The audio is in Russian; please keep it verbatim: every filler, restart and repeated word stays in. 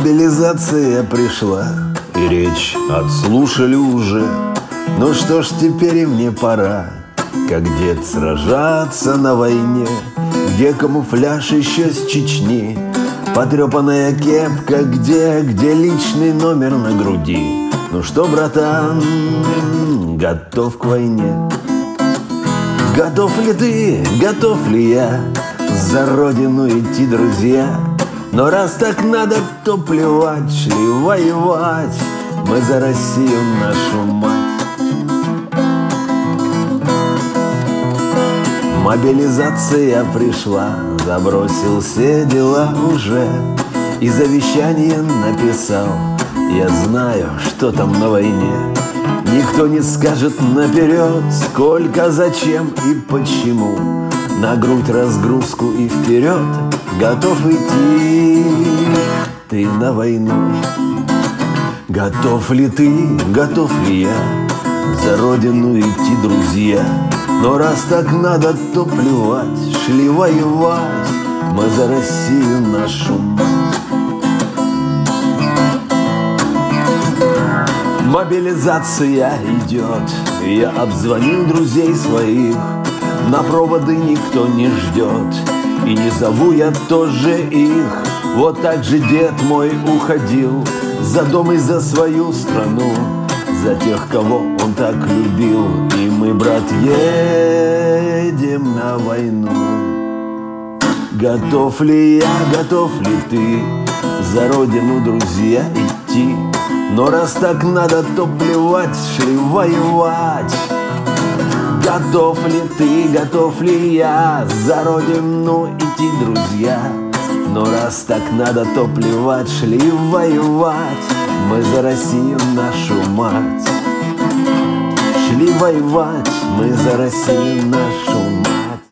Мобилизация пришла, и речь отслушали уже. Ну что ж, теперь и мне пора, как дед, сражаться на войне, где камуфляж еще с Чечни, потрепанная кепка, где, где личный номер на груди. Ну что, братан, готов к войне? Готов ли ты, готов ли я за родину идти, друзья? Но раз так надо, то плевать, шли воевать мы за Россию, нашу мать. Мобилизация пришла, забросил все дела уже и завещание написал. Я знаю, что там на войне. Никто не скажет наперед, сколько, зачем и почему. На грудь разгрузку и вперед, готов идти ты на войну. Готов ли ты, готов ли я за родину идти, друзья? Но раз так надо, то плевать, шли воевать мы за Россию, нашу мать. Мобилизация идет, я обзвонил друзей своих, на проводы никто не ждет, и не зову я тоже их. Вот так же дед мой уходил за дом и за свою страну, за тех, кого он так любил. И мы, брат, едем на войну. Готов ли я, готов ли ты за родину, друзья, идти? Но раз так надо, то плевать, шли воевать. Готов ли ты, готов ли я за родину идти, друзья? Но раз так надо, то плевать, шли воевать мы за Россию, нашу мать. Шли воевать мы за Россию, нашу мать.